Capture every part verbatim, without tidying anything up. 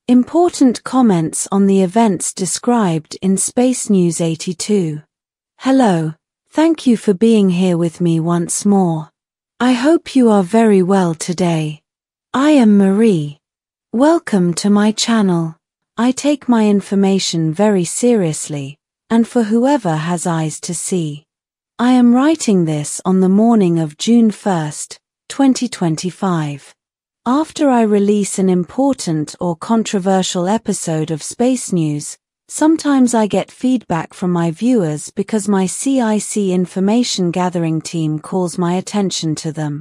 Important comments on the events described in Space News eighty-two. Hello, thank you for being here with me once more. I hope you are very well today. I am Marie. Welcome to my channel. I take my information very seriously, and for whoever has eyes to see. I am writing this on the morning of June first, twenty twenty-five. After I release an important or controversial episode of Space News, sometimes I get feedback from my viewers because my C I C information gathering team calls my attention to them.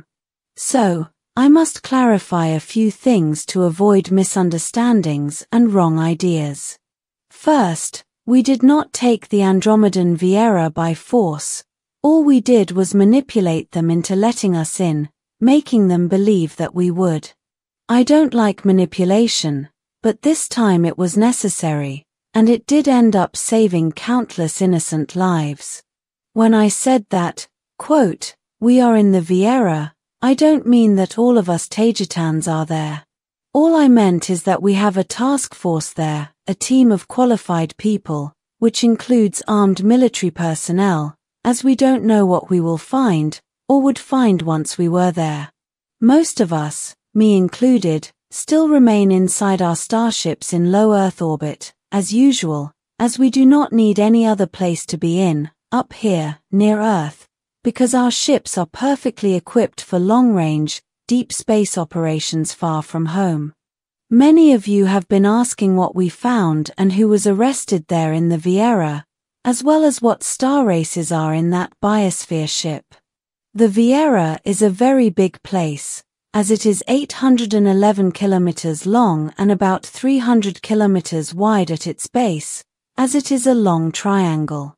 So, I must clarify a few things to avoid misunderstandings and wrong ideas. First, we did not take the Andromedan Viera by force. All we did was manipulate them into letting us in, making them believe that we would. I don't like manipulation, but this time it was necessary, and it did end up saving countless innocent lives. When I said that, quote, we are in the Viera, I don't mean that all of us Tagetans are there. All I meant is that we have a task force there, a team of qualified people, which includes armed military personnel, as we don't know what we will find, or would find once we were there. Most of us, me included, still remain inside our starships in low Earth orbit, as usual, as we do not need any other place to be in, up here, near Earth, because our ships are perfectly equipped for long-range, deep space operations far from home. Many of you have been asking what we found and who was arrested there in the Viera, as well as what star races are in that biosphere ship. The Viera is a very big place, as it is eight hundred eleven kilometers long and about three hundred kilometers wide at its base, as it is a long triangle.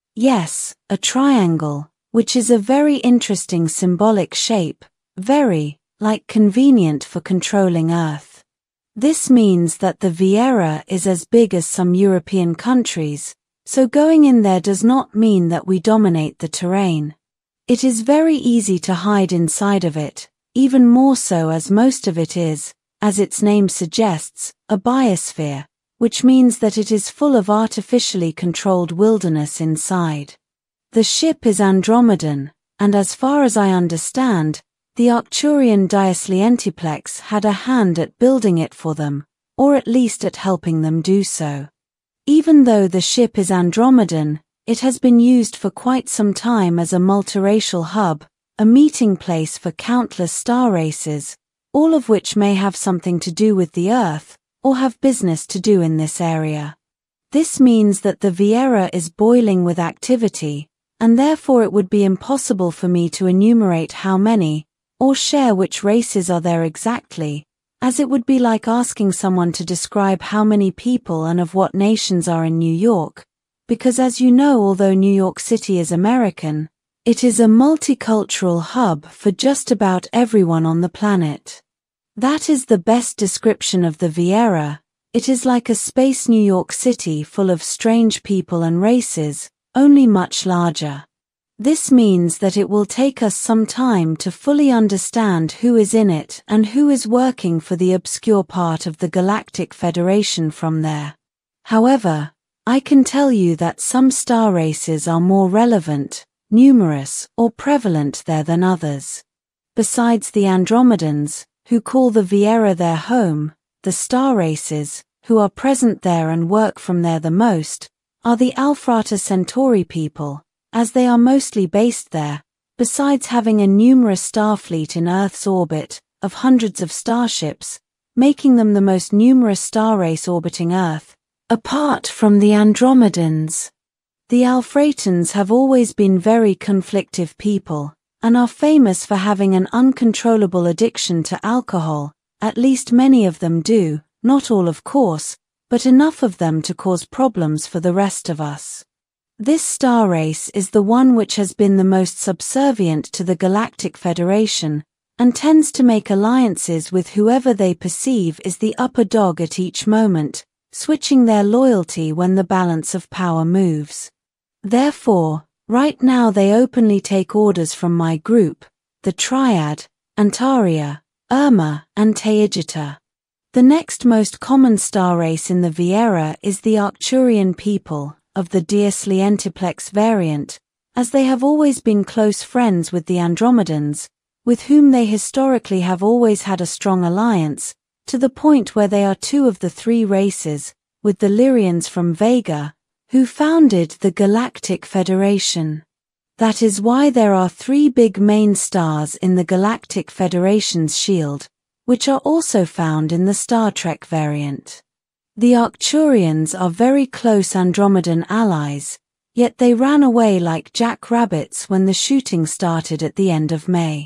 Yes, a triangle, which is a very interesting symbolic shape, very, like convenient for controlling Earth. This means that the Viera is as big as some European countries, so going in there does not mean that we dominate the terrain. It is very easy to hide inside of it, even more so as most of it is, as its name suggests, a biosphere, which means that it is full of artificially controlled wilderness inside. The ship is Andromedan, and as far as I understand, the Arcturian Diaslientiplex had a hand at building it for them, or at least at helping them do so. Even though the ship is Andromedan, it has been used for quite some time as a multiracial hub, a meeting place for countless star races, all of which may have something to do with the Earth, or have business to do in this area. This means that the Viera is boiling with activity, and therefore it would be impossible for me to enumerate how many, or share which races are there exactly, as it would be like asking someone to describe how many people and of what nations are in New York, because as you know, although New York City is American, it is a multicultural hub for just about everyone on the planet. That is the best description of the Viera. It is like a space New York City full of strange people and races, only much larger. This means that it will take us some time to fully understand who is in it and who is working for the obscure part of the Galactic Federation from there. However, I can tell you that some star races are more relevant, numerous, or prevalent there than others. Besides the Andromedans, who call the Viera their home, the star races, who are present there and work from there the most, are the Alpharata Centauri people, as they are mostly based there, besides having a numerous star fleet in Earth's orbit, of hundreds of starships, making them the most numerous star race orbiting Earth, apart from the Andromedans. The Alphratans have always been very conflictive people, and are famous for having an uncontrollable addiction to alcohol, at least many of them do, not all of course, but enough of them to cause problems for the rest of us. This star race is the one which has been the most subservient to the Galactic Federation, and tends to make alliances with whoever they perceive is the upper dog at each moment, switching their loyalty when the balance of power moves. Therefore, right now they openly take orders from my group, the Triad, Antaria, Irma, and Taygeta. The next most common star race in the Vieira is the Arcturian people, of the Diastolientiplex variant, as they have always been close friends with the Andromedans, with whom they historically have always had a strong alliance, to the point where they are two of the three races, with the Lyrians from Vega, who founded the Galactic Federation. That is why there are three big main stars in the Galactic Federation's shield, which are also found in the Star Trek variant. The Arcturians are very close Andromedan allies, yet they ran away like jackrabbits when the shooting started at the end of May.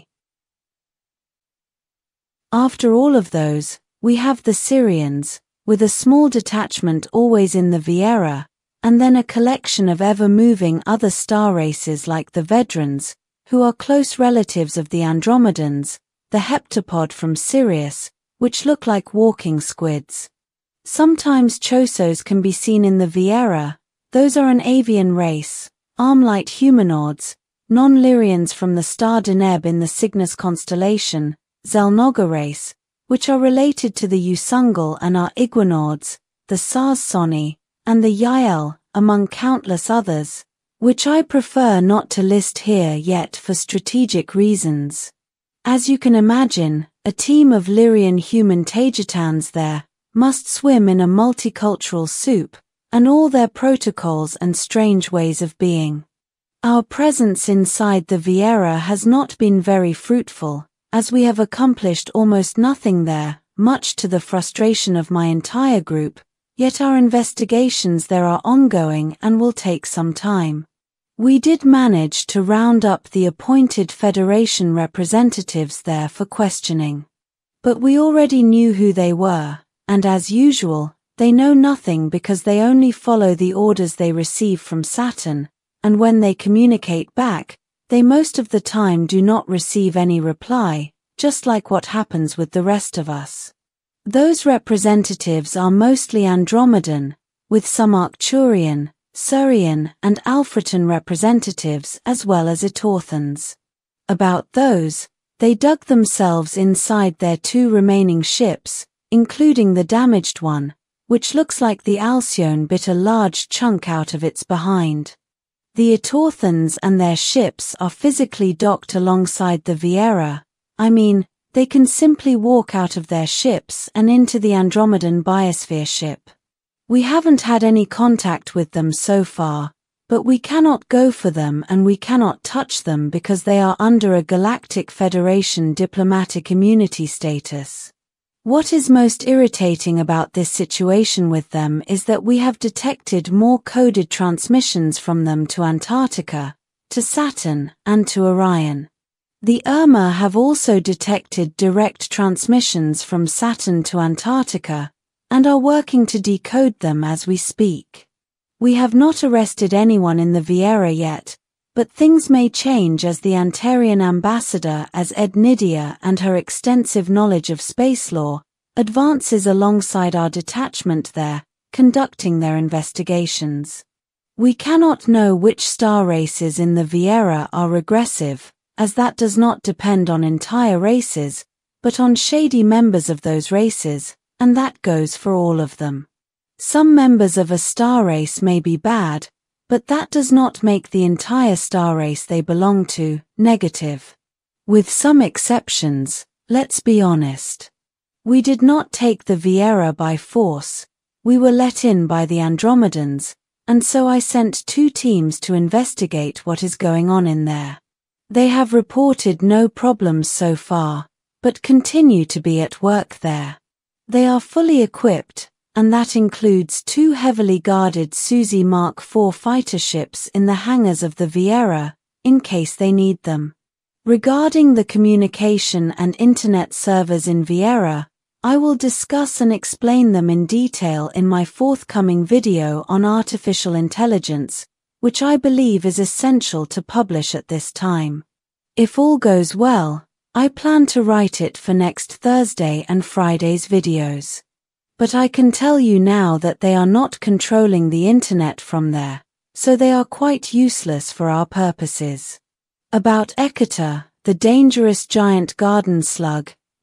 After all of those, we have the Sirians, with a small detachment always in the Vieira, and then a collection of ever-moving other star races like the Vedrans, who are close relatives of the Andromedans, the heptapod from Sirius, which look like walking squids. Sometimes Chosos can be seen in the Vieira. Those are an avian race, arm-light humanoids, non-Lyrians from the star Deneb in the Cygnus constellation, Zelnoga race, which are related to the Usungal and are iguanauds, the Sarsoni, and the Yael, among countless others, which I prefer not to list here yet for strategic reasons. As you can imagine, a team of Lyrian human Tagetans there must swim in a multicultural soup, and all their protocols and strange ways of being. Our presence inside the Vieira has not been very fruitful, as we have accomplished almost nothing there, much to the frustration of my entire group, yet our investigations there are ongoing and will take some time. We did manage to round up the appointed Federation representatives there for questioning. But we already knew who they were, and as usual, they know nothing because they only follow the orders they receive from Saturn, and when they communicate back, they most of the time do not receive any reply, just like what happens with the rest of us. Those representatives are mostly Andromedan, with some Arcturian, Surian and Alphretan representatives as well as Etorthans. About those, they dug themselves inside their two remaining ships, including the damaged one, which looks like the Alcyone bit a large chunk out of its behind. The Etorthans and their ships are physically docked alongside the Vieira. I mean, they can simply walk out of their ships and into the Andromedan biosphere ship. We haven't had any contact with them so far, but we cannot go for them and we cannot touch them because they are under a Galactic Federation diplomatic immunity status. What is most irritating about this situation with them is that we have detected more coded transmissions from them to Antarctica, to Saturn, and to Orion. The Irma have also detected direct transmissions from Saturn to Antarctica, and are working to decode them as we speak. We have not arrested anyone in the Vieira yet, but things may change as the Antarian ambassador as Ed Nydia and her extensive knowledge of space law advances alongside our detachment there, conducting their investigations. We cannot know which star races in the Vieira are regressive, as that does not depend on entire races, but on shady members of those races, and that goes for all of them. Some members of a star race may be bad, but that does not make the entire star race they belong to negative. With some exceptions, let's be honest. We did not take the Vieira by force, we were let in by the Andromedans, and so I sent two teams to investigate what is going on in there. They have reported no problems so far, but continue to be at work there. They are fully equipped, and that includes two heavily guarded Suzy Mark four fighter ships in the hangars of the Vieira, in case they need them. Regarding the communication and internet servers in Vieira, I will discuss and explain them in detail in my forthcoming video on artificial intelligence, which I believe is essential to publish at this time. If all goes well, I plan to write it for next Thursday and Friday's videos. But I can tell you now that they are not controlling the internet from there, so they are quite useless for our purposes. About Ekata, the dangerous giant garden slug,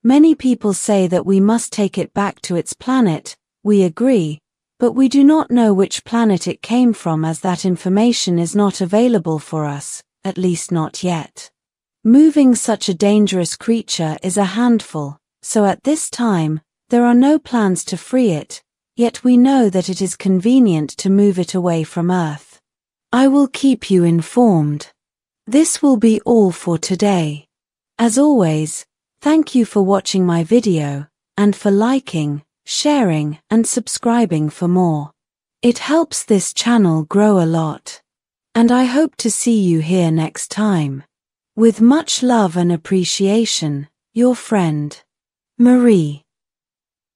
Many people say that we must take it back to its planet. We agree, but we do not know which planet it came from, as that information is not available for us, at least not yet. Moving such a dangerous creature is a handful, so at this time, there are no plans to free it, yet we know that it is convenient to move it away from Earth. I will keep you informed. This will be all for today. As always, thank you for watching my video, and for liking, sharing, and subscribing for more. It helps this channel grow a lot. And I hope to see you here next time. With much love and appreciation, your friend, Marie.